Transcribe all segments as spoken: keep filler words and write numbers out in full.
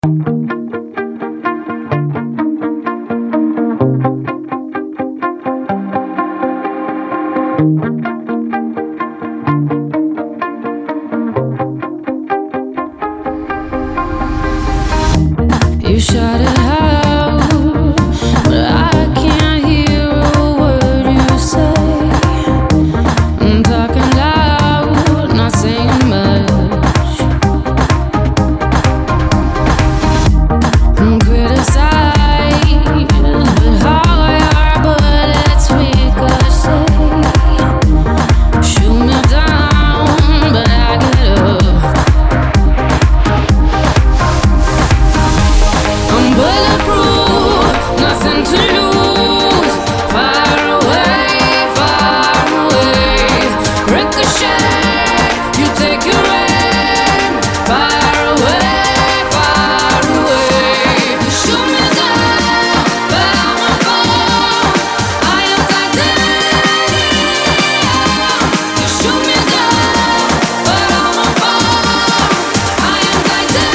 You shut it out, but I can't hear a word you say. I'm talking loud, not saying much. I'm criticized, but how your bullets ricochet. Shoot me down, but I get up. I'm bulletproof, nothing to lose. Far away, far away. Ricochet, you take your aim. Far away, far away. You shoot me down, but I won't fall. I am titanium. You shoot me down, but I won't fall. I am titanium.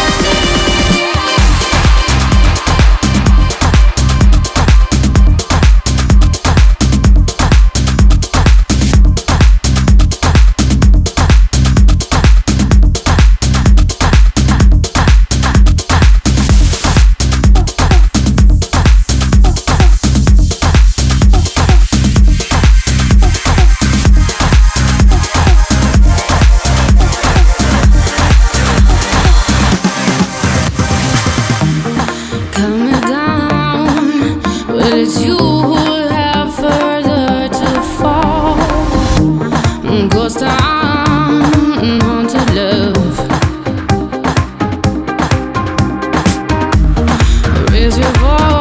Cut me down, but it's you who have further to fall. Ghost town, haunted love. Raise your voice.